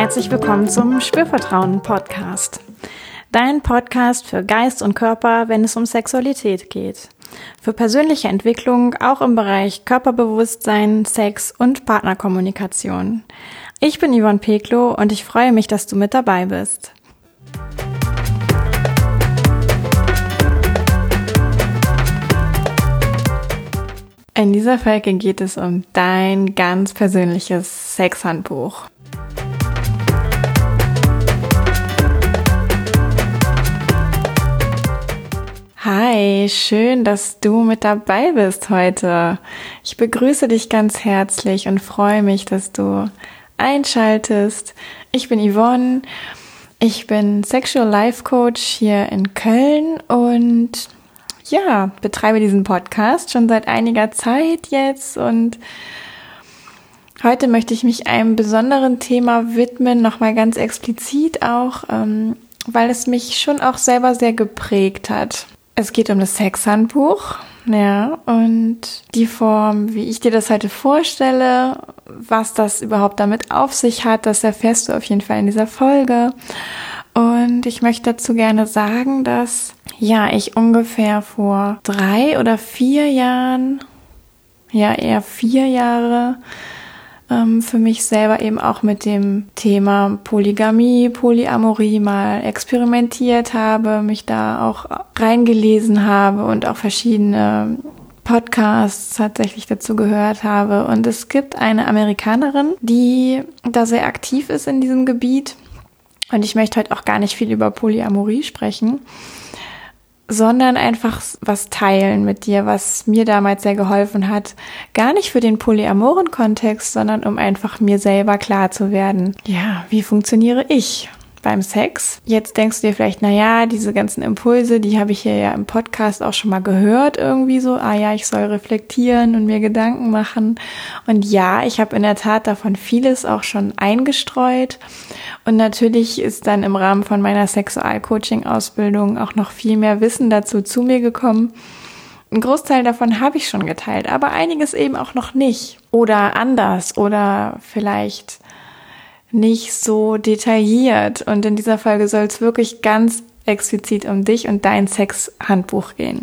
Herzlich willkommen zum Spürvertrauen-Podcast. Dein Podcast für Geist und Körper, wenn es um Sexualität geht. Für persönliche Entwicklung auch im Bereich Körperbewusstsein, Sex und Partnerkommunikation. Ich bin Yvonne Peklo und ich freue mich, dass du mit dabei bist. In dieser Folge geht es um dein ganz persönliches Sexhandbuch. Hi, schön, dass du mit dabei bist heute. Ich begrüße dich ganz herzlich und freue mich, dass du einschaltest. Ich bin Yvonne, ich bin Sexual Life Coach hier in Köln und betreibe diesen Podcast schon seit einiger Zeit jetzt und heute möchte ich mich einem besonderen Thema widmen, nochmal ganz explizit auch, weil es mich schon auch selber sehr geprägt hat. Es geht um das Sexhandbuch, und die Form, wie ich dir das heute vorstelle, was das überhaupt damit auf sich hat, das erfährst du auf jeden Fall in dieser Folge. Und ich möchte dazu gerne sagen, dass ich ungefähr vor 3 oder 4 Jahren, eher 4 Jahre, für mich selber eben auch mit dem Thema Polygamie, Polyamorie mal experimentiert habe, mich da auch reingelesen habe und auch verschiedene Podcasts tatsächlich dazu gehört habe. Und es gibt eine Amerikanerin, die da sehr aktiv ist in diesem Gebiet. Und ich möchte heute auch gar nicht viel über Polyamorie sprechen, sondern einfach was teilen mit dir, was mir damals sehr geholfen hat. Gar nicht für den polyamoren Kontext, sondern um einfach mir selber klar zu werden. Wie funktioniere ich beim Sex? Jetzt denkst du dir vielleicht, diese ganzen Impulse, die habe ich hier ja im Podcast auch schon mal gehört irgendwie so. Ich soll reflektieren und mir Gedanken machen. Und ich habe in der Tat davon vieles auch schon eingestreut. Und natürlich ist dann im Rahmen von meiner Sexualcoaching-Ausbildung auch noch viel mehr Wissen dazu zu mir gekommen. Ein Großteil davon habe ich schon geteilt, aber einiges eben auch noch nicht. Oder anders oder vielleicht nicht so detailliert. Und in dieser Folge soll es wirklich ganz explizit um dich und dein Sexhandbuch gehen.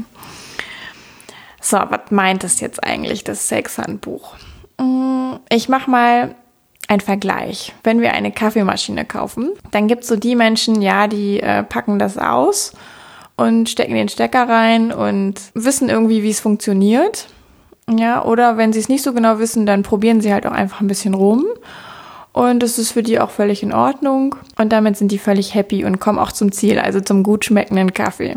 So, was meint es jetzt eigentlich, das Sexhandbuch? Ich mache mal ein Vergleich. Wenn wir eine Kaffeemaschine kaufen, dann gibt es so die Menschen, die packen das aus und stecken den Stecker rein und wissen irgendwie, wie es funktioniert. Oder wenn sie es nicht so genau wissen, dann probieren sie halt auch einfach ein bisschen rum. Und das ist für die auch völlig in Ordnung. Und damit sind die völlig happy und kommen auch zum Ziel, also zum gut schmeckenden Kaffee.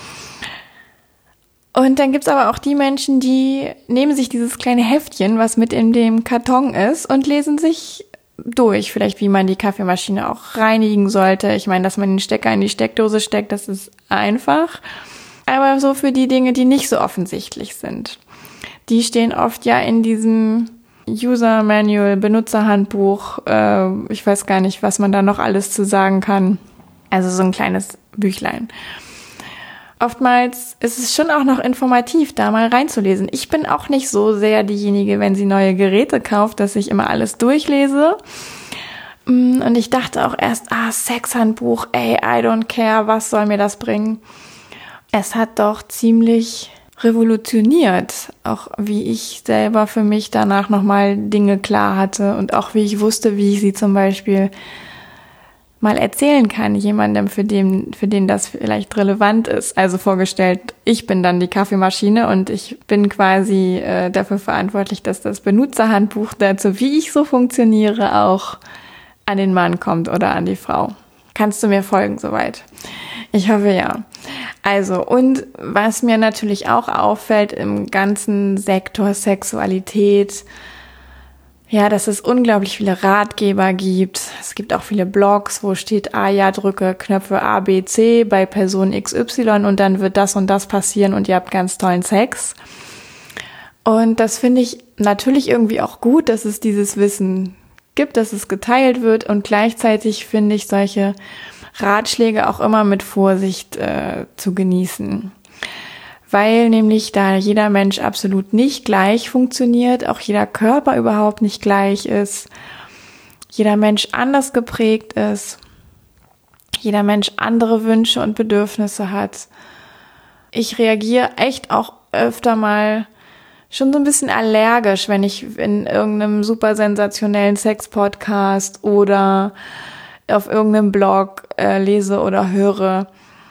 Und dann gibt's aber auch die Menschen, die nehmen sich dieses kleine Heftchen, was mit in dem Karton ist, und lesen sich durch, vielleicht wie man die Kaffeemaschine auch reinigen sollte. Ich meine, dass man den Stecker in die Steckdose steckt, das ist einfach. Aber so für die Dinge, die nicht so offensichtlich sind. Die stehen oft in diesem User Manual, Benutzerhandbuch, ich weiß gar nicht, was man da noch alles zu sagen kann. Also so ein kleines Büchlein. Oftmals ist es schon auch noch informativ, da mal reinzulesen. Ich bin auch nicht so sehr diejenige, wenn sie neue Geräte kauft, dass ich immer alles durchlese. Und ich dachte auch erst, Sexhandbuch, I don't care, was soll mir das bringen? Es hat doch ziemlich revolutioniert, auch wie ich selber für mich danach nochmal Dinge klar hatte und auch wie ich wusste, wie ich sie zum Beispiel mal erzählen kann, jemandem, für den das vielleicht relevant ist. Also vorgestellt, ich bin dann die Kaffeemaschine und ich bin quasi dafür verantwortlich, dass das Benutzerhandbuch dazu, wie ich so funktioniere, auch an den Mann kommt oder an die Frau. Kannst du mir folgen soweit? Ich hoffe, ja. Also, und was mir natürlich auch auffällt im ganzen Sektor Sexualität, dass es unglaublich viele Ratgeber gibt. Es gibt auch viele Blogs, wo steht, drücke Knöpfe A, B, C bei Person XY und dann wird das und das passieren und ihr habt ganz tollen Sex. Und das finde ich natürlich irgendwie auch gut, dass es dieses Wissen gibt, dass es geteilt wird und gleichzeitig finde ich solche Ratschläge auch immer mit Vorsicht zu genießen. Weil nämlich da jeder Mensch absolut nicht gleich funktioniert, auch jeder Körper überhaupt nicht gleich ist jeder Mensch anders geprägt ist, jeder Mensch andere Wünsche und Bedürfnisse hat. Ich reagiere echt auch öfter mal schon so ein bisschen allergisch, wenn ich in irgendeinem super sensationellen Sex-Podcast oder auf irgendeinem Blog lese oder höre,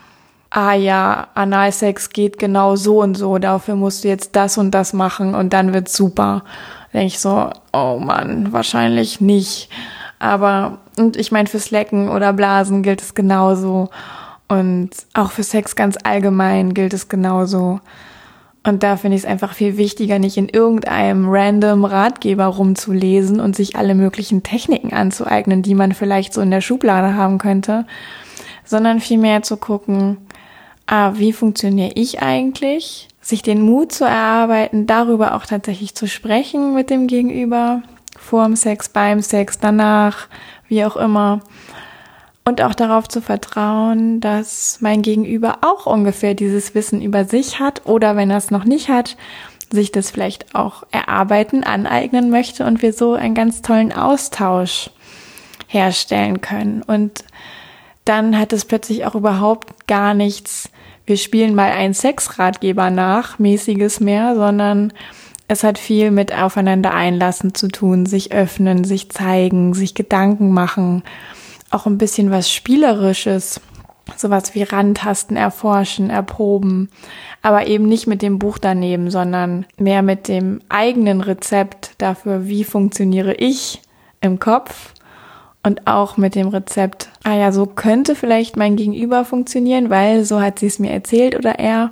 ja, Analsex geht genau so und so, dafür musst du jetzt das und das machen und dann wird's super. Da denke ich so, oh Mann, wahrscheinlich nicht. Aber, und ich meine, fürs Lecken oder Blasen gilt es genauso. Und auch für Sex ganz allgemein gilt es genauso. Und da finde ich es einfach viel wichtiger, nicht in irgendeinem random Ratgeber rumzulesen und sich alle möglichen Techniken anzueignen, die man vielleicht so in der Schublade haben könnte, sondern vielmehr zu gucken, wie funktioniere ich eigentlich? Sich den Mut zu erarbeiten, darüber auch tatsächlich zu sprechen mit dem Gegenüber, vorm Sex, beim Sex, danach, wie auch immer. Und auch darauf zu vertrauen, dass mein Gegenüber auch ungefähr dieses Wissen über sich hat oder wenn er es noch nicht hat, sich das vielleicht auch erarbeiten, aneignen möchte und wir so einen ganz tollen Austausch herstellen können. Und dann hat es plötzlich auch überhaupt gar nichts, wir spielen mal einen Sexratgeber nach, mäßiges mehr, sondern es hat viel mit Aufeinander einlassen zu tun, sich öffnen, sich zeigen, sich Gedanken machen, auch ein bisschen was Spielerisches, sowas wie Rantasten, erforschen, erproben, aber eben nicht mit dem Buch daneben, sondern mehr mit dem eigenen Rezept dafür, wie funktioniere ich im Kopf und auch mit dem Rezept, so könnte vielleicht mein Gegenüber funktionieren, weil so hat sie es mir erzählt oder er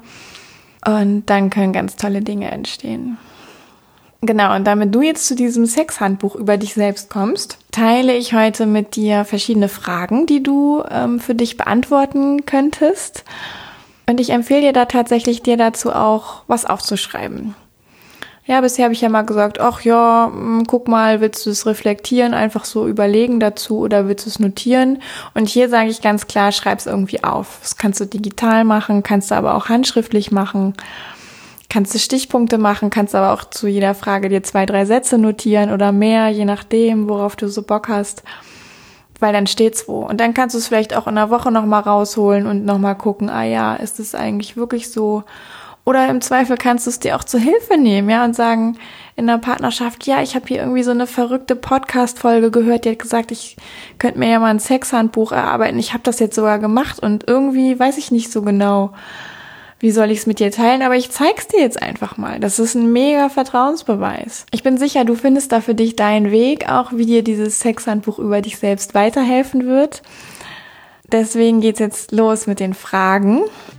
und dann können ganz tolle Dinge entstehen. Genau, und damit du jetzt zu diesem Sexhandbuch über dich selbst kommst, teile ich heute mit dir verschiedene Fragen, die du für dich beantworten könntest. Und ich empfehle dir da tatsächlich, dir dazu auch was aufzuschreiben. Ja, bisher habe ich ja mal gesagt, guck mal, willst du es reflektieren, einfach so überlegen dazu oder willst du es notieren? Und hier sage ich ganz klar, schreib es irgendwie auf. Das kannst du digital machen, kannst du aber auch handschriftlich machen. Kannst du Stichpunkte machen, kannst aber auch zu jeder Frage dir 2, 3 Sätze notieren oder mehr, je nachdem, worauf du so Bock hast, weil dann steht's wo. Und dann kannst du es vielleicht auch in einer Woche nochmal rausholen und nochmal gucken, ist es eigentlich wirklich so? Oder im Zweifel kannst du es dir auch zur Hilfe nehmen, ja, und sagen in der Partnerschaft, ich habe hier irgendwie so eine verrückte Podcast-Folge gehört, die hat gesagt, ich könnte mir ja mal ein Sexhandbuch erarbeiten. Ich habe das jetzt sogar gemacht und irgendwie weiß ich nicht so genau, wie soll ich es mit dir teilen, aber ich zeig's dir jetzt einfach mal. Das ist ein mega Vertrauensbeweis. Ich bin sicher, du findest da für dich deinen Weg, auch wie dir dieses Sexhandbuch über dich selbst weiterhelfen wird. Deswegen geht's jetzt los mit den Fragen.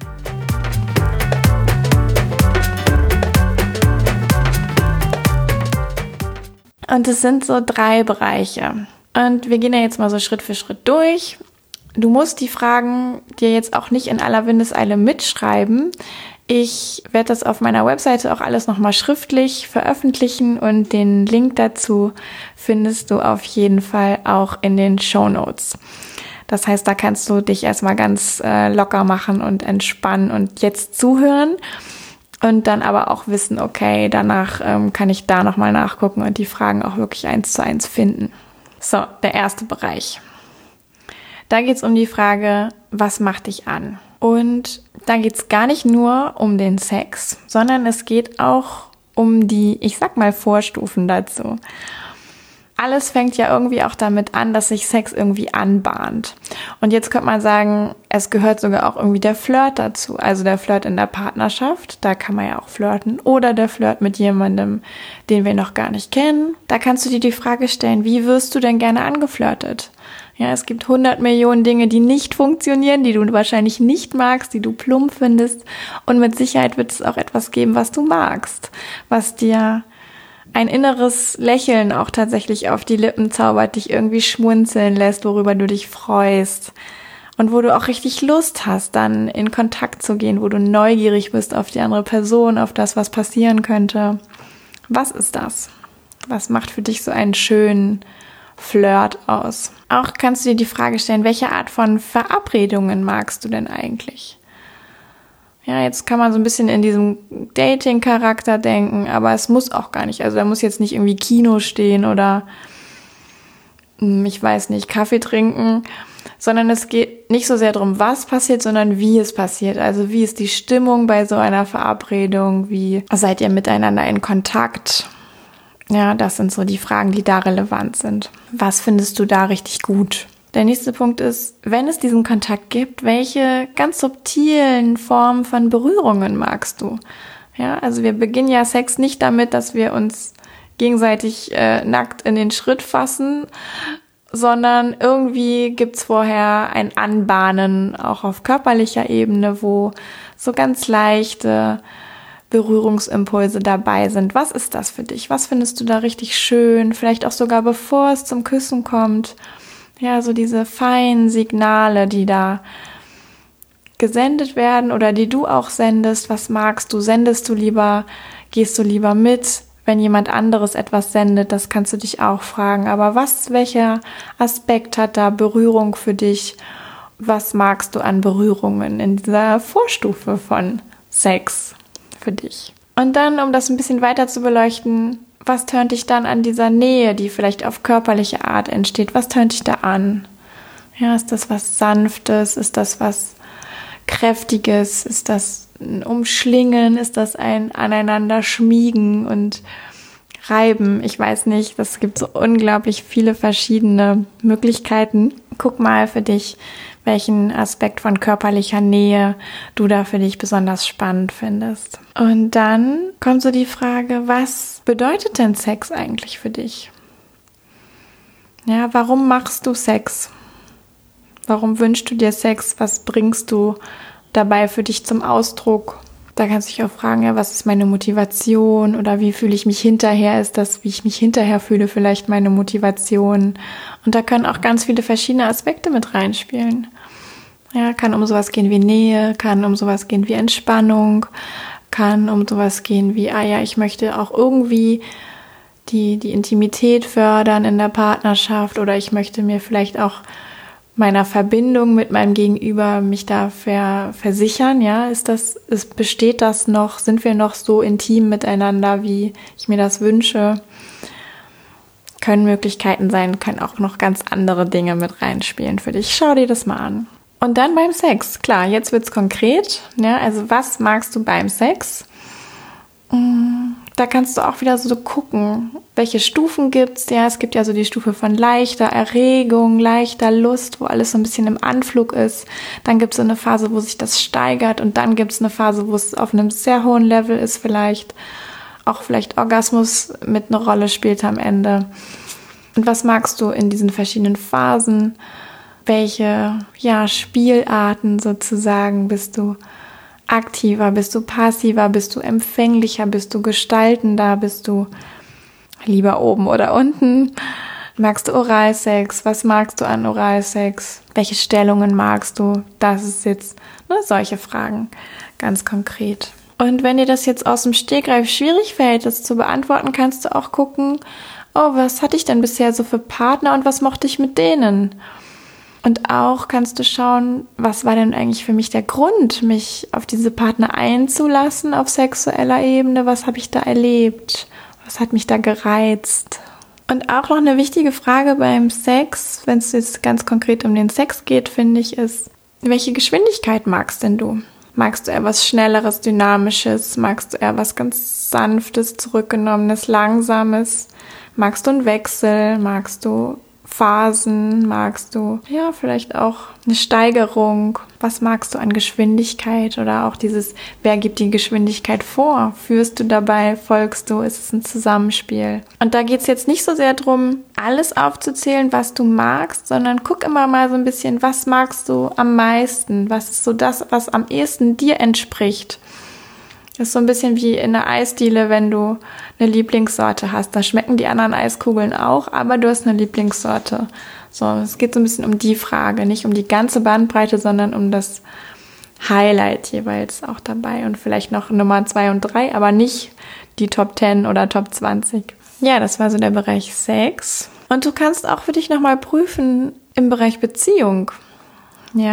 Und es sind so 3 Bereiche. Und wir gehen ja jetzt mal so Schritt für Schritt durch. Du musst die Fragen dir jetzt auch nicht in aller Windeseile mitschreiben. Ich werde das auf meiner Webseite auch alles nochmal schriftlich veröffentlichen und den Link dazu findest du auf jeden Fall auch in den Shownotes. Das heißt, da kannst du dich erstmal ganz locker machen und entspannen und jetzt zuhören und dann aber auch wissen, okay, danach kann ich da nochmal nachgucken und die Fragen auch wirklich 1:1 finden. So, der erste Bereich. Da geht es um die Frage, was macht dich an? Und da geht es gar nicht nur um den Sex, sondern es geht auch um die, ich sag mal, Vorstufen dazu. Alles fängt ja irgendwie auch damit an, dass sich Sex irgendwie anbahnt. Und jetzt könnte man sagen, es gehört sogar auch irgendwie der Flirt dazu. Also der Flirt in der Partnerschaft, da kann man ja auch flirten. Oder der Flirt mit jemandem, den wir noch gar nicht kennen. Da kannst du dir die Frage stellen, wie wirst du denn gerne angeflirtet? Ja, es gibt 100 Millionen Dinge, die nicht funktionieren, die du wahrscheinlich nicht magst, die du plump findest. Und mit Sicherheit wird es auch etwas geben, was du magst, was dir ein inneres Lächeln auch tatsächlich auf die Lippen zaubert, dich irgendwie schmunzeln lässt, worüber du dich freust und wo du auch richtig Lust hast, dann in Kontakt zu gehen, wo du neugierig bist auf die andere Person, auf das, was passieren könnte. Was ist das? Was macht für dich so einen schönen Flirt aus? Auch kannst du dir die Frage stellen, welche Art von Verabredungen magst du denn eigentlich? Ja, jetzt kann man so ein bisschen in diesem Dating-Charakter denken, aber es muss auch gar nicht. Also da muss jetzt nicht irgendwie Kino stehen oder ich weiß nicht, Kaffee trinken, sondern es geht nicht so sehr darum, was passiert, sondern wie es passiert. Also wie ist die Stimmung bei so einer Verabredung? Wie seid ihr miteinander in Kontakt? Ja, das sind so die Fragen, die da relevant sind. Was findest du da richtig gut? Der nächste Punkt ist, wenn es diesen Kontakt gibt, welche ganz subtilen Formen von Berührungen magst du? Ja, also wir beginnen ja Sex nicht damit, dass wir uns gegenseitig nackt in den Schritt fassen, sondern irgendwie gibt's vorher ein Anbahnen, auch auf körperlicher Ebene, wo so ganz leichte Berührungsimpulse dabei sind. Was ist das für dich? Was findest du da richtig schön? Vielleicht auch sogar bevor es zum Küssen kommt. Ja, so diese feinen Signale, die da gesendet werden oder die du auch sendest. Was magst du? Sendest du lieber? Gehst du lieber mit? Wenn jemand anderes etwas sendet, das kannst du dich auch fragen. Aber welcher Aspekt hat da Berührung für dich? Was magst du an Berührungen in dieser Vorstufe von Sex für dich? Und dann, um das ein bisschen weiter zu beleuchten, was tönt dich dann an dieser Nähe, die vielleicht auf körperliche Art entsteht? Was tönt dich da an? Ja, ist das was Sanftes? Ist das was Kräftiges? Ist das ein Umschlingen? Ist das ein Aneinander schmiegen und reiben? Ich weiß nicht, es gibt so unglaublich viele verschiedene Möglichkeiten. Guck mal für dich, welchen Aspekt von körperlicher Nähe du da für dich besonders spannend findest. Und dann kommt so die Frage, was bedeutet denn Sex eigentlich für dich? Ja, warum machst du Sex? Warum wünschst du dir Sex? Was bringst du dabei für dich zum Ausdruck? Da kannst du dich auch fragen, ja, was ist meine Motivation oder wie fühle ich mich hinterher? Ist das, wie ich mich hinterher fühle, vielleicht meine Motivation? Und da können auch ganz viele verschiedene Aspekte mit reinspielen. Ja, kann um sowas gehen wie Nähe, kann um sowas gehen wie Entspannung, kann um sowas gehen wie, ich möchte auch irgendwie die Intimität fördern in der Partnerschaft oder ich möchte mir vielleicht auch meiner Verbindung mit meinem Gegenüber mich da versichern, ja, besteht das noch, sind wir noch so intim miteinander, wie ich mir das wünsche? Können Möglichkeiten sein, können auch noch ganz andere Dinge mit reinspielen für dich. Schau dir das mal an. Und dann beim Sex, klar, jetzt wird's konkret, ja, also was magst du beim Sex? Da kannst du auch wieder so gucken, welche Stufen gibt's. Ja, es gibt ja so die Stufe von leichter Erregung, leichter Lust, wo alles so ein bisschen im Anflug ist. Dann gibt's so eine Phase, wo sich das steigert und dann gibt's eine Phase, wo es auf einem sehr hohen Level ist vielleicht. Auch vielleicht Orgasmus mit einer Rolle spielt am Ende. Und was magst du in diesen verschiedenen Phasen? Welche Spielarten sozusagen bist du aktiver, bist du passiver, bist du empfänglicher, bist du gestaltender, bist du lieber oben oder unten? Magst du Oralsex? Was magst du an Oralsex? Welche Stellungen magst du? Das ist jetzt solche Fragen, ganz konkret. Und wenn dir das jetzt aus dem Stegreif schwierig fällt, das zu beantworten, kannst du auch gucken, was hatte ich denn bisher so für Partner und was mochte ich mit denen? Und auch kannst du schauen, was war denn eigentlich für mich der Grund, mich auf diese Partner einzulassen auf sexueller Ebene? Was habe ich da erlebt? Was hat mich da gereizt? Und auch noch eine wichtige Frage beim Sex, wenn es jetzt ganz konkret um den Sex geht, finde ich, ist, welche Geschwindigkeit magst denn du? Magst du eher was Schnelleres, Dynamisches? Magst du eher was ganz Sanftes, Zurückgenommenes, Langsames? Magst du einen Wechsel? Magst du Phasen? Magst du vielleicht auch eine Steigerung? Was magst du an Geschwindigkeit? Oder auch dieses, wer gibt die Geschwindigkeit vor? Führst du dabei? Folgst du? Ist es ein Zusammenspiel? Und da geht es jetzt nicht so sehr darum, alles aufzuzählen, was du magst, sondern guck immer mal so ein bisschen, was magst du am meisten? Was ist so das, was am ehesten dir entspricht? Das ist so ein bisschen wie in der Eisdiele, wenn du eine Lieblingssorte hast. Da schmecken die anderen Eiskugeln auch, aber du hast eine Lieblingssorte. So, es geht so ein bisschen um die Frage, nicht um die ganze Bandbreite, sondern um das Highlight jeweils auch dabei. Und vielleicht noch Nummer 2 und 3, aber nicht die Top 10 oder Top 20. Ja, das war so der Bereich Sex. Und du kannst auch für dich nochmal prüfen im Bereich Beziehung. Ja,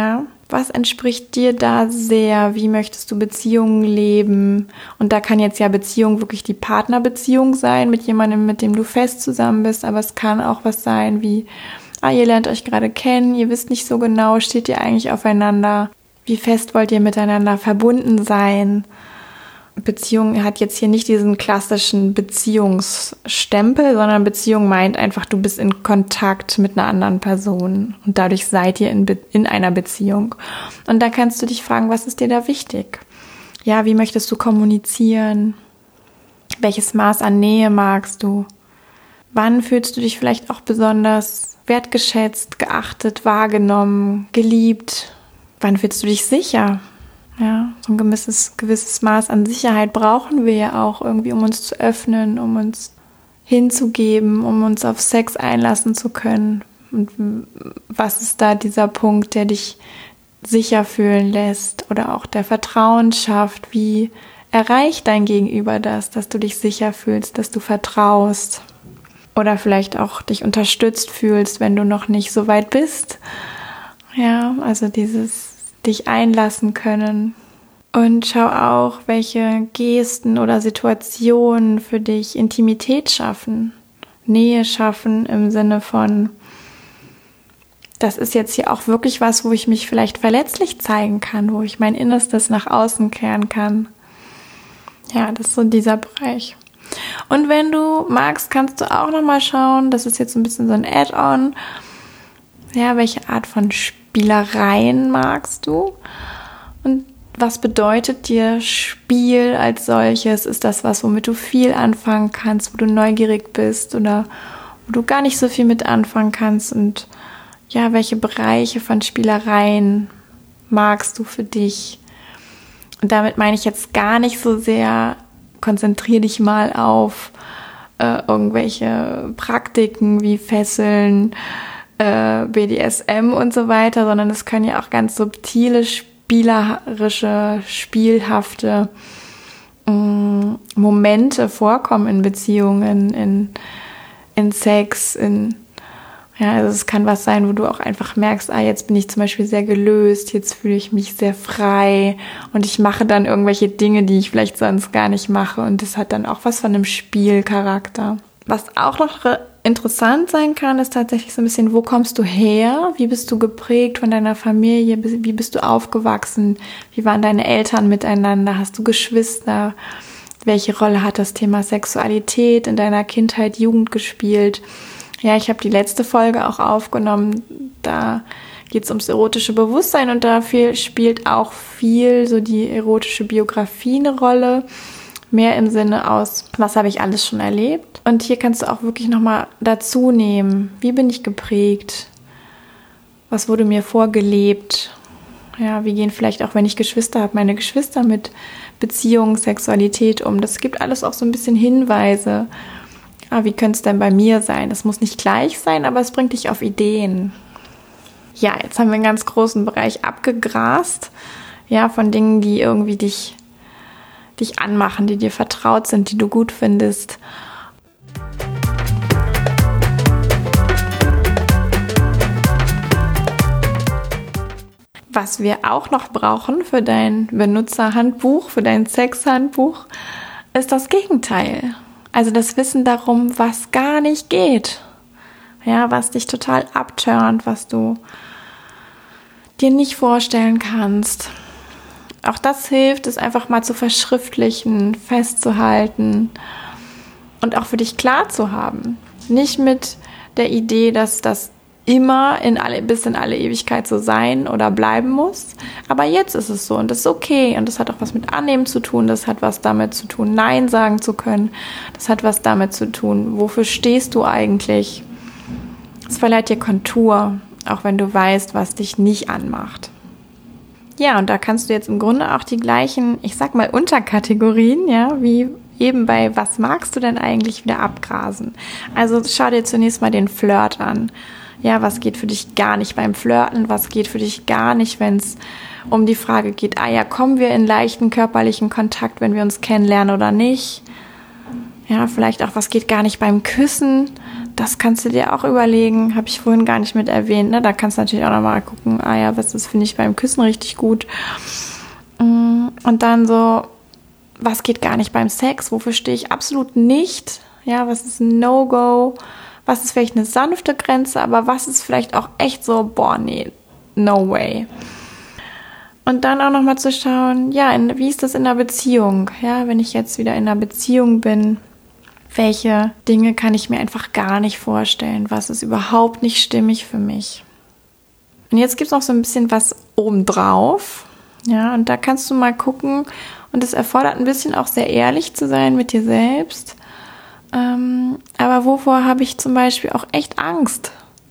Was entspricht dir da sehr? Wie möchtest du Beziehungen leben? Und da kann jetzt ja Beziehung wirklich die Partnerbeziehung sein, mit jemandem, mit dem du fest zusammen bist. Aber es kann auch was sein wie, ihr lernt euch gerade kennen, ihr wisst nicht so genau, steht ihr eigentlich aufeinander? Wie fest wollt ihr miteinander verbunden sein? Beziehung hat jetzt hier nicht diesen klassischen Beziehungsstempel, sondern Beziehung meint einfach, du bist in Kontakt mit einer anderen Person und dadurch seid ihr in einer Beziehung. Und da kannst du dich fragen, was ist dir da wichtig? Ja, wie möchtest du kommunizieren? Welches Maß an Nähe magst du? Wann fühlst du dich vielleicht auch besonders wertgeschätzt, geachtet, wahrgenommen, geliebt? Wann fühlst du dich sicher? Ja, so ein gewisses Maß an Sicherheit brauchen wir ja auch irgendwie, um uns zu öffnen, um uns hinzugeben, um uns auf Sex einlassen zu können. Und was ist da dieser Punkt, der dich sicher fühlen lässt oder auch der Vertrauen schafft? Wie erreicht dein Gegenüber das, dass du dich sicher fühlst, dass du vertraust oder vielleicht auch dich unterstützt fühlst, wenn du noch nicht so weit bist? Ja, also dieses dich einlassen können. Und schau auch, welche Gesten oder Situationen für dich Intimität schaffen, Nähe schaffen im Sinne von, das ist jetzt hier auch wirklich was, wo ich mich vielleicht verletzlich zeigen kann, wo ich mein Innerstes nach außen kehren kann. Ja, das ist so dieser Bereich. Und wenn du magst, kannst du auch nochmal schauen, das ist jetzt ein bisschen so ein Add-on, ja, welche Art von Spielereien magst du? Und was bedeutet dir Spiel als solches? Ist das was, womit du viel anfangen kannst, wo du neugierig bist oder wo du gar nicht so viel mit anfangen kannst? Und ja, welche Bereiche von Spielereien magst du für dich? Und damit meine ich jetzt gar nicht so sehr, konzentriere dich mal auf irgendwelche Praktiken wie Fesseln, BDSM und so weiter, sondern es können ja auch ganz subtile, spielerische, spielhafte Momente vorkommen in Beziehungen, in Sex, also es kann was sein, wo du auch einfach merkst, jetzt bin ich zum Beispiel sehr gelöst, jetzt fühle ich mich sehr frei und ich mache dann irgendwelche Dinge, die ich vielleicht sonst gar nicht mache und das hat dann auch was von einem Spielcharakter. Was auch noch interessant sein kann, ist tatsächlich so ein bisschen, wo kommst du her? Wie bist du geprägt von deiner Familie? Wie bist du aufgewachsen? Wie waren deine Eltern miteinander? Hast du Geschwister? Welche Rolle hat das Thema Sexualität in deiner Kindheit, Jugend gespielt? Ja, ich habe die letzte Folge auch aufgenommen. Da geht es ums erotische Bewusstsein und dafür spielt auch viel so die erotische Biografie eine Rolle. Mehr im Sinne aus, was habe ich alles schon erlebt? Und hier kannst du auch wirklich nochmal dazu nehmen, wie bin ich geprägt? Was wurde mir vorgelebt? Ja, wie gehen vielleicht auch, wenn ich Geschwister habe, meine Geschwister mit Beziehung, Sexualität um? Das gibt alles auch so ein bisschen Hinweise. Wie könnte es denn bei mir sein? Das muss nicht gleich sein, aber es bringt dich auf Ideen. Ja, jetzt haben wir einen ganz großen Bereich abgegrast, ja, von Dingen, die irgendwie dich anmachen, die dir vertraut sind, die du gut findest. Was wir auch noch brauchen für dein Benutzerhandbuch, für dein Sexhandbuch, ist das Gegenteil. Also das Wissen darum, was gar nicht geht. Ja, was dich total abturnt, was du dir nicht vorstellen kannst. Auch das hilft, es einfach mal zu verschriftlichen, festzuhalten und auch für dich klar zu haben. Nicht mit der Idee, dass das immer bis in alle Ewigkeit so sein oder bleiben muss. Aber jetzt ist es so und das ist okay. Und das hat auch was mit Annehmen zu tun. Das hat was damit zu tun, Nein sagen zu können. Das hat was damit zu tun, wofür stehst du eigentlich? Es verleiht dir Kontur, auch wenn du weißt, was dich nicht anmacht. Ja, und da kannst du jetzt im Grunde auch die gleichen, ich sag mal, Unterkategorien, ja, wie eben bei was magst du denn eigentlich, wieder abgrasen. Also schau dir zunächst mal den Flirt an. Ja, was geht für dich gar nicht beim Flirten? Was geht für dich gar nicht, wenn es um die Frage geht, kommen wir in leichten körperlichen Kontakt, wenn wir uns kennenlernen oder nicht? Ja, vielleicht auch, was geht gar nicht beim Küssen? das kannst du dir auch überlegen, habe ich vorhin gar nicht mit erwähnt, ne? Da kannst du natürlich auch nochmal gucken, was finde ich beim Küssen richtig gut. Und dann so, was geht gar nicht beim Sex? Wofür stehe ich absolut nicht? Ja, was ist ein No-Go? Was ist vielleicht eine sanfte Grenze? Aber was ist vielleicht auch echt so, nee, no way. Und dann auch nochmal zu schauen, wie ist das in der Beziehung? Ja, wenn ich jetzt wieder in einer Beziehung bin, welche Dinge kann ich mir einfach gar nicht vorstellen? Was ist überhaupt nicht stimmig für mich? Und jetzt gibt es noch so ein bisschen was obendrauf. Ja, und da kannst du mal gucken. Und es erfordert ein bisschen auch sehr ehrlich zu sein mit dir selbst. Aber wovor habe ich zum Beispiel auch echt Angst?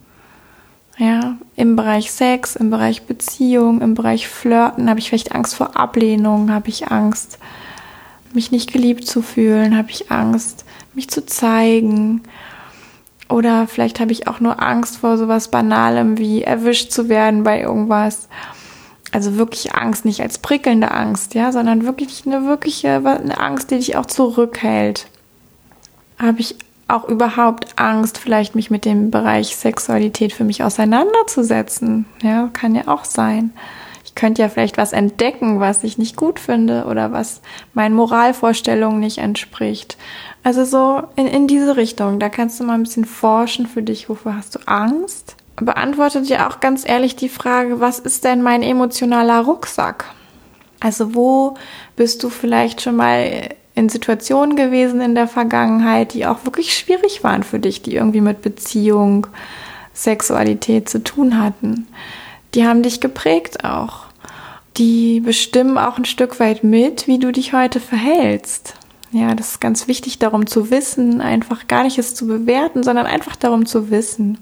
Ja, im Bereich Sex, im Bereich Beziehung, im Bereich Flirten habe ich vielleicht Angst vor Ablehnung, habe ich Angst, mich nicht geliebt zu fühlen, habe ich Angst, mich zu zeigen. Oder vielleicht habe ich auch nur Angst vor sowas Banalem wie erwischt zu werden bei irgendwas. Also wirklich Angst, nicht als prickelnde Angst, ja, sondern wirklich eine Angst, die dich auch zurückhält. Habe ich auch überhaupt Angst, vielleicht mich mit dem Bereich Sexualität für mich auseinanderzusetzen? Ja, kann ja auch sein. Ich könnte ja vielleicht was entdecken, was ich nicht gut finde oder was meinen Moralvorstellungen nicht entspricht. Also so in diese Richtung, da kannst du mal ein bisschen forschen für dich, wofür hast du Angst? Beantworte dir auch ganz ehrlich die Frage, was ist denn mein emotionaler Rucksack? Also wo bist du vielleicht schon mal in Situationen gewesen in der Vergangenheit, die auch wirklich schwierig waren für dich, die irgendwie mit Beziehung, Sexualität zu tun hatten? Die haben dich geprägt auch. Die bestimmen auch ein Stück weit mit, wie du dich heute verhältst. Ja, das ist ganz wichtig, darum zu wissen, einfach gar nicht es zu bewerten, sondern einfach darum zu wissen.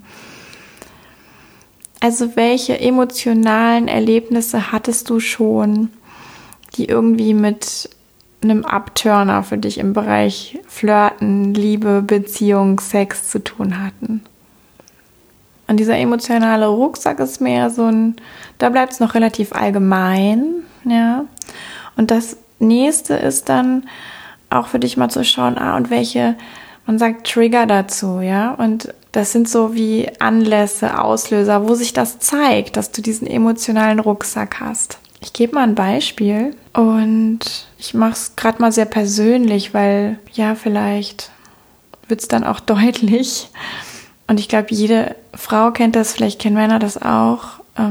Also welche emotionalen Erlebnisse hattest du schon, die irgendwie mit einem Abturner für dich im Bereich Flirten, Liebe, Beziehung, Sex zu tun hatten? Und dieser emotionale Rucksack ist mehr so da bleibt es noch relativ allgemein, ja. Und das nächste ist dann auch für dich mal zu schauen, und welche, man sagt Trigger dazu, ja. Und das sind so wie Anlässe, Auslöser, wo sich das zeigt, dass du diesen emotionalen Rucksack hast. Ich gebe mal ein Beispiel und ich mache es gerade mal sehr persönlich, weil vielleicht wird es dann auch deutlich. Und ich glaube, jede Frau kennt das, vielleicht kennen Männer das auch,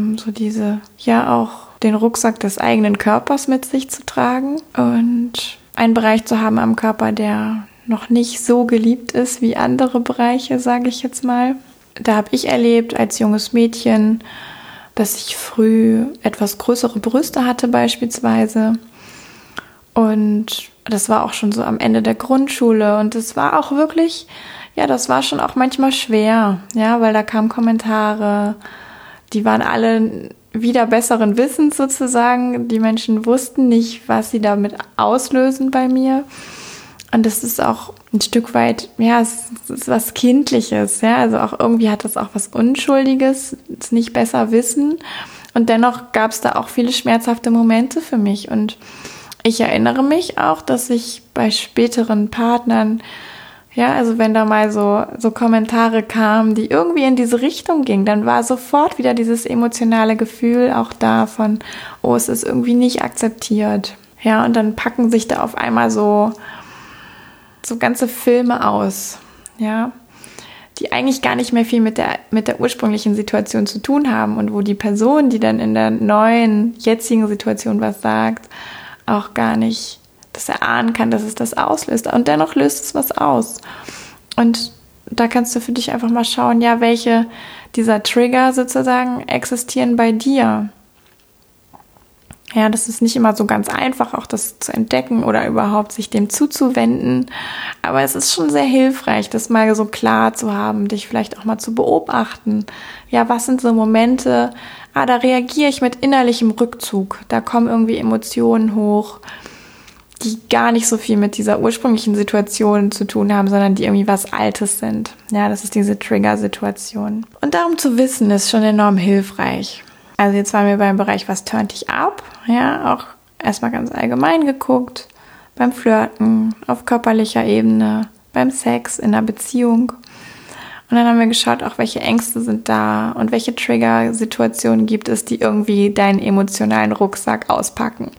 auch den Rucksack des eigenen Körpers mit sich zu tragen und einen Bereich zu haben am Körper, der noch nicht so geliebt ist wie andere Bereiche, sage ich jetzt mal. Da habe ich erlebt als junges Mädchen, dass ich früh etwas größere Brüste hatte beispielsweise. Und das war auch schon so am Ende der Grundschule. Und das war auch wirklich, das war schon auch manchmal schwer, weil da kamen Kommentare, die waren alle wieder besseren Wissens sozusagen. Die Menschen wussten nicht, was sie damit auslösen bei mir. Und das ist auch ein Stück weit, es ist was Kindliches, also auch irgendwie hat das auch was Unschuldiges, es nicht besser wissen. Und dennoch gab es da auch viele schmerzhafte Momente für mich. Und ich erinnere mich auch, dass ich bei späteren Partnern, also wenn da mal so Kommentare kamen, die irgendwie in diese Richtung gingen, dann war sofort wieder dieses emotionale Gefühl auch da von, es ist irgendwie nicht akzeptiert. Ja, und dann packen sich da auf einmal so ganze Filme aus, die eigentlich gar nicht mehr viel mit der ursprünglichen Situation zu tun haben und wo die Person, die dann in der neuen, jetzigen Situation was sagt, auch gar nicht das erahnen kann, dass es das auslöst. Und dennoch löst es was aus. Und da kannst du für dich einfach mal schauen, welche dieser Trigger sozusagen existieren bei dir. Ja, das ist nicht immer so ganz einfach, auch das zu entdecken oder überhaupt sich dem zuzuwenden. Aber es ist schon sehr hilfreich, das mal so klar zu haben, dich vielleicht auch mal zu beobachten. Was sind so Momente, da reagiere ich mit innerlichem Rückzug. Da kommen irgendwie Emotionen hoch, die gar nicht so viel mit dieser ursprünglichen Situation zu tun haben, sondern die irgendwie was Altes sind. Das ist diese Trigger-Situation. Und darum zu wissen, ist schon enorm hilfreich. Also jetzt waren wir beim Bereich, was turnt dich ab? Auch erstmal ganz allgemein geguckt, beim Flirten, auf körperlicher Ebene, beim Sex, in der Beziehung. Und dann haben wir geschaut, auch welche Ängste sind da und welche Trigger-Situationen gibt es, die irgendwie deinen emotionalen Rucksack auspacken.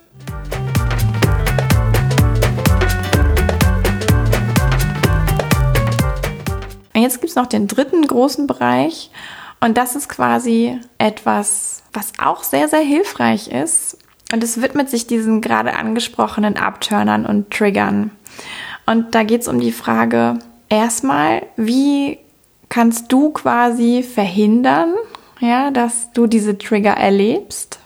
Und jetzt gibt es noch den dritten großen Bereich und das ist quasi etwas, was auch sehr, sehr hilfreich ist. Und es widmet sich diesen gerade angesprochenen Abturnern und Triggern. Und da geht es um die Frage, erstmal, wie kannst du quasi verhindern, ja, dass du diese Trigger erlebst?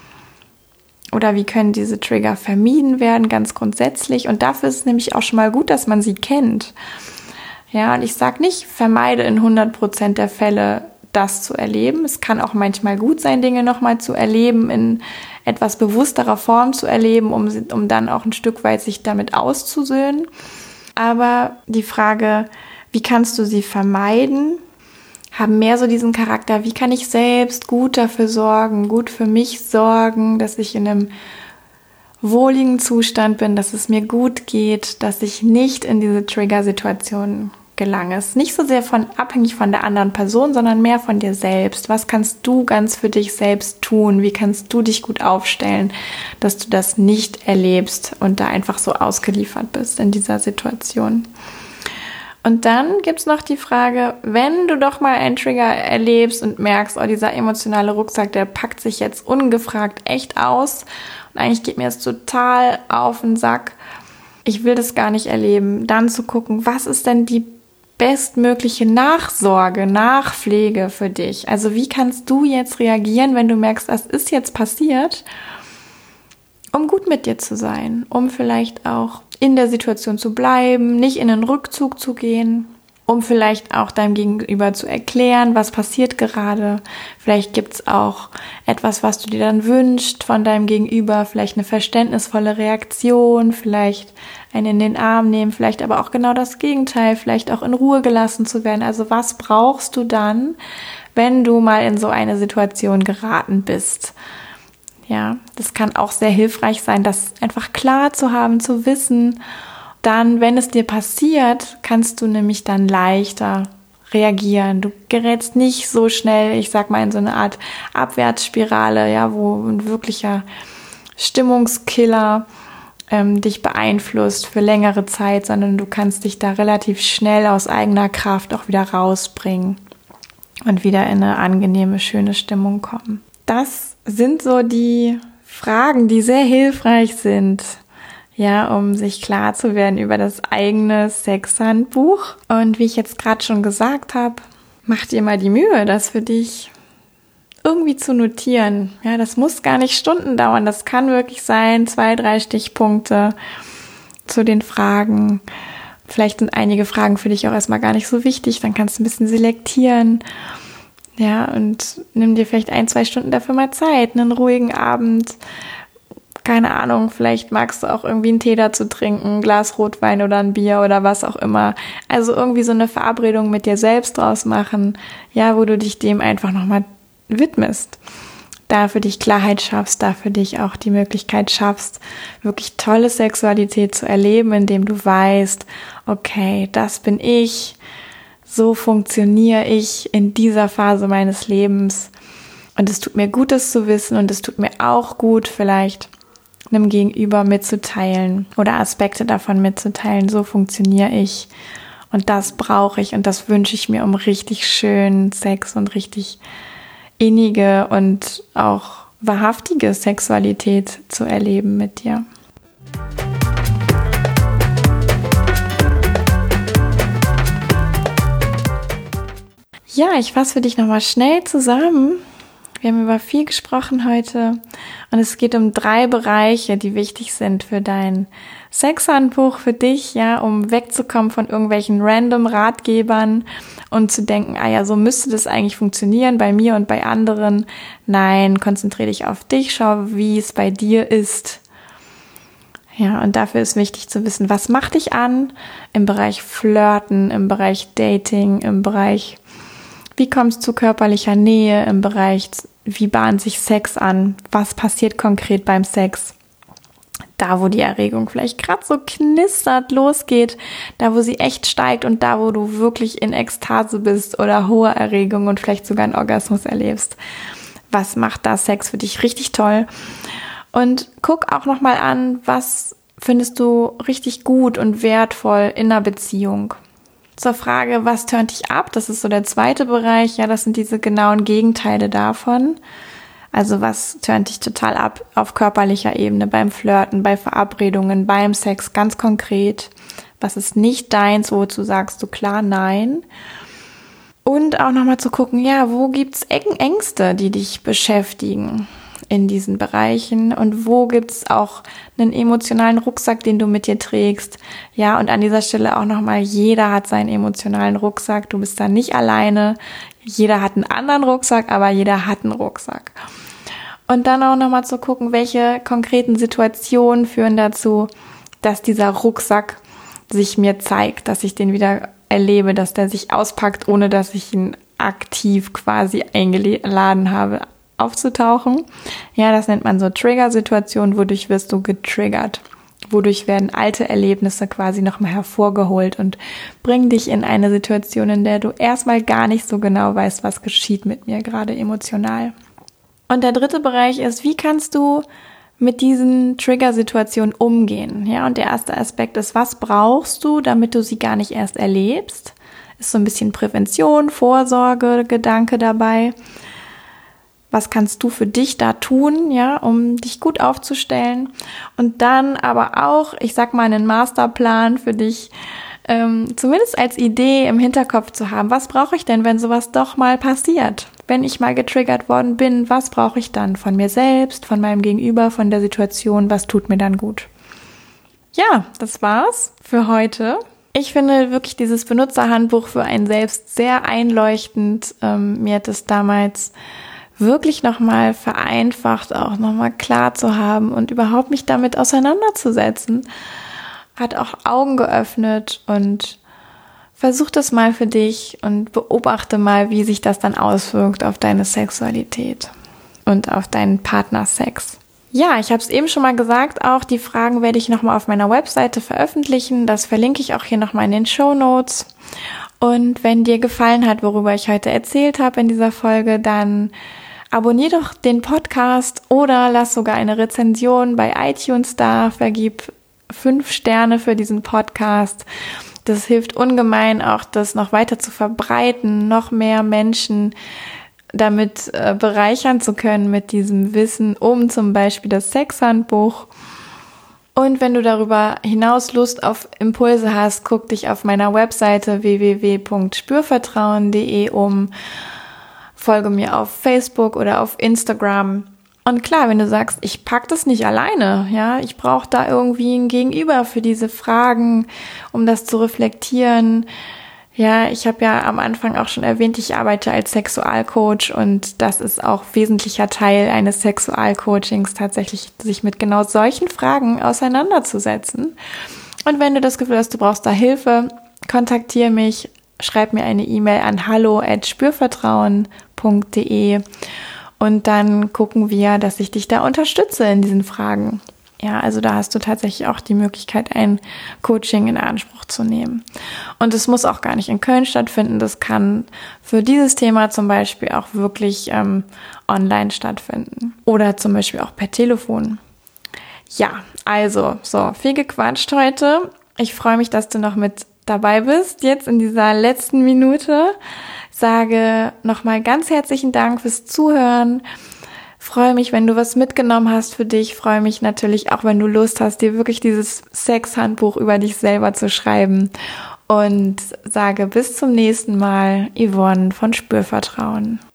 Oder wie können diese Trigger vermieden werden, ganz grundsätzlich? Und dafür ist es nämlich auch schon mal gut, dass man sie kennt. Ja, und ich sage nicht, vermeide in 100% der Fälle das zu erleben. Es kann auch manchmal gut sein, Dinge nochmal zu erleben, in etwas bewussterer Form zu erleben, um dann auch ein Stück weit sich damit auszusöhnen. Aber die Frage, wie kannst du sie vermeiden, haben mehr so diesen Charakter, wie kann ich selbst gut dafür sorgen, gut für mich sorgen, dass ich in einem wohligen Zustand bin, dass es mir gut geht, dass ich nicht in diese Trigger-Situationen gelange. Es ist nicht so sehr abhängig von der anderen Person, sondern mehr von dir selbst. Was kannst du ganz für dich selbst tun? Wie kannst du dich gut aufstellen, dass du das nicht erlebst und da einfach so ausgeliefert bist in dieser Situation? Und dann gibt es noch die Frage, wenn du doch mal einen Trigger erlebst und merkst, oh, dieser emotionale Rucksack, der packt sich jetzt ungefragt echt aus und eigentlich geht mir das total auf den Sack, ich will das gar nicht erleben, dann zu gucken, was ist denn die bestmögliche Nachsorge, Nachpflege für dich? Also wie kannst du jetzt reagieren, wenn du merkst, das ist jetzt passiert, um gut mit dir zu sein, um vielleicht auch in der Situation zu bleiben, nicht in den Rückzug zu gehen, um vielleicht auch deinem Gegenüber zu erklären, was passiert gerade. Vielleicht gibt es auch etwas, was du dir dann wünschst von deinem Gegenüber, vielleicht eine verständnisvolle Reaktion, vielleicht einen in den Arm nehmen, vielleicht aber auch genau das Gegenteil, vielleicht auch in Ruhe gelassen zu werden. Also was brauchst du dann, wenn du mal in so eine Situation geraten bist? Ja, das kann auch sehr hilfreich sein, das einfach klar zu haben, zu wissen. Dann, wenn es dir passiert, kannst du nämlich dann leichter reagieren. Du gerätst nicht so schnell, ich sag mal, in so eine Art Abwärtsspirale, ja, wo ein wirklicher Stimmungskiller dich beeinflusst für längere Zeit, sondern du kannst dich da relativ schnell aus eigener Kraft auch wieder rausbringen und wieder in eine angenehme, schöne Stimmung kommen. Das sind so die Fragen, die sehr hilfreich sind, ja, um sich klar zu werden über das eigene Sexhandbuch. Und wie ich jetzt gerade schon gesagt habe, mach dir mal die Mühe, das für dich irgendwie zu notieren. Ja, das muss gar nicht Stunden dauern. Das kann wirklich sein, 2, 3 Stichpunkte zu den Fragen. Vielleicht sind einige Fragen für dich auch erstmal gar nicht so wichtig. Dann kannst du ein bisschen selektieren. Ja, und nimm dir vielleicht 1, 2 Stunden dafür mal Zeit. Einen ruhigen Abend. Keine Ahnung, vielleicht magst du auch irgendwie einen Tee dazu trinken, ein Glas Rotwein oder ein Bier oder was auch immer. Also irgendwie so eine Verabredung mit dir selbst draus machen, ja, wo du dich dem einfach nochmal widmest. Da für dich Klarheit schaffst, da für dich auch die Möglichkeit schaffst, wirklich tolle Sexualität zu erleben, indem du weißt, okay, das bin ich, so funktioniere ich in dieser Phase meines Lebens und es tut mir gut, das zu wissen und es tut mir auch gut, vielleicht einem Gegenüber mitzuteilen oder Aspekte davon mitzuteilen, so funktioniere ich und das brauche ich und das wünsche ich mir, um richtig schönen Sex und richtig innige und auch wahrhaftige Sexualität zu erleben mit dir. Ja, ich fasse für dich nochmal schnell zusammen. Wir haben über viel gesprochen heute und es geht um 3 Bereiche, die wichtig sind für dein Sexhandbuch, für dich, ja, um wegzukommen von irgendwelchen random Ratgebern und zu denken, ah ja, so müsste das eigentlich funktionieren bei mir und bei anderen. Nein, konzentriere dich auf dich, schau, wie es bei dir ist. Ja, und dafür ist wichtig zu wissen, was macht dich an im Bereich Flirten, im Bereich Dating, im Bereich, wie kommst du zu körperlicher Nähe, im Bereich, wie bahnt sich Sex an, was passiert konkret beim Sex. Da, wo die Erregung vielleicht gerade so knistert, losgeht, da, wo sie echt steigt und da, wo du wirklich in Ekstase bist oder hohe Erregung und vielleicht sogar einen Orgasmus erlebst. Was macht da Sex für dich richtig toll? Und guck auch nochmal an, was findest du richtig gut und wertvoll in einer Beziehung. Zur Frage, was turnt dich ab? Das ist so der zweite Bereich. Ja, das sind diese genauen Gegenteile davon. Also was turnt dich total ab auf körperlicher Ebene, beim Flirten, bei Verabredungen, beim Sex, ganz konkret. Was ist nicht deins, wozu sagst du klar nein? Und auch nochmal zu gucken, ja, wo gibt's Ängste, die dich beschäftigen in diesen Bereichen? Und wo gibt's auch einen emotionalen Rucksack, den du mit dir trägst? Ja, und an dieser Stelle auch nochmal, jeder hat seinen emotionalen Rucksack. Du bist da nicht alleine. Jeder hat einen anderen Rucksack, aber jeder hat einen Rucksack. Und dann auch nochmal zu gucken, welche konkreten Situationen führen dazu, dass dieser Rucksack sich mir zeigt, dass ich den wieder erlebe, dass der sich auspackt, ohne dass ich ihn aktiv quasi eingeladen habe, aufzutauchen. Ja, das nennt man so Trigger-Situationen, wodurch wirst du getriggert. Wodurch werden alte Erlebnisse quasi nochmal hervorgeholt und bringen dich in eine Situation, in der du erstmal gar nicht so genau weißt, was geschieht mit mir gerade emotional. Und der dritte Bereich ist, wie kannst du mit diesen Trigger-Situationen umgehen? Ja, und der erste Aspekt ist, was brauchst du, damit du sie gar nicht erst erlebst? Ist so ein bisschen Prävention, Vorsorge, Gedanke dabei. Was kannst du für dich da tun, ja, um dich gut aufzustellen? Und dann aber auch, ich sag mal, einen Masterplan für dich, zumindest als Idee im Hinterkopf zu haben. Was brauche ich denn, wenn sowas doch mal passiert? Wenn ich mal getriggert worden bin, was brauche ich dann von mir selbst, von meinem Gegenüber, von der Situation? Was tut mir dann gut? Ja, das war's für heute. Ich finde wirklich dieses Benutzerhandbuch für einen selbst sehr einleuchtend. Mir hat es damals wirklich nochmal vereinfacht, auch nochmal klar zu haben und überhaupt mich damit auseinanderzusetzen. Hat auch Augen geöffnet und versuch das mal für dich und beobachte mal, wie sich das dann auswirkt auf deine Sexualität und auf deinen Partnersex. Ja, ich habe es eben schon mal gesagt, auch die Fragen werde ich nochmal auf meiner Webseite veröffentlichen. Das verlinke ich auch hier nochmal in den Shownotes. Und wenn dir gefallen hat, worüber ich heute erzählt habe in dieser Folge, dann abonniere doch den Podcast oder lass sogar eine Rezension bei iTunes da, vergib 5 Sterne für diesen Podcast. Das hilft ungemein, auch das noch weiter zu verbreiten, noch mehr Menschen damit bereichern zu können mit diesem Wissen um zum Beispiel das Sexhandbuch. Und wenn du darüber hinaus Lust auf Impulse hast, guck dich auf meiner Webseite www.spürvertrauen.de um, folge mir auf Facebook oder auf Instagram. Und klar, wenn du sagst, ich pack das nicht alleine, ja, ich brauche da irgendwie ein Gegenüber für diese Fragen, um das zu reflektieren. Ja, ich habe ja am Anfang auch schon erwähnt, ich arbeite als Sexualcoach und das ist auch wesentlicher Teil eines Sexualcoachings, tatsächlich sich mit genau solchen Fragen auseinanderzusetzen. Und wenn du das Gefühl hast, du brauchst da Hilfe, kontaktiere mich, schreib mir eine E-Mail an hallo@spürvertrauen.de und dann gucken wir, dass ich dich da unterstütze in diesen Fragen. Ja, also da hast du tatsächlich auch die Möglichkeit, ein Coaching in Anspruch zu nehmen. Und es muss auch gar nicht in Köln stattfinden. Das kann für dieses Thema zum Beispiel auch wirklich online stattfinden. Oder zum Beispiel auch per Telefon. Ja, also, so, viel gequatscht heute. Ich freue mich, dass du noch mit dabei bist, jetzt in dieser letzten Minute. Sage nochmal ganz herzlichen Dank fürs Zuhören. Freue mich, wenn du was mitgenommen hast für dich. Freue mich natürlich auch, wenn du Lust hast, dir wirklich dieses Sexhandbuch über dich selber zu schreiben. Und sage bis zum nächsten Mal, Yvonne von Spürvertrauen.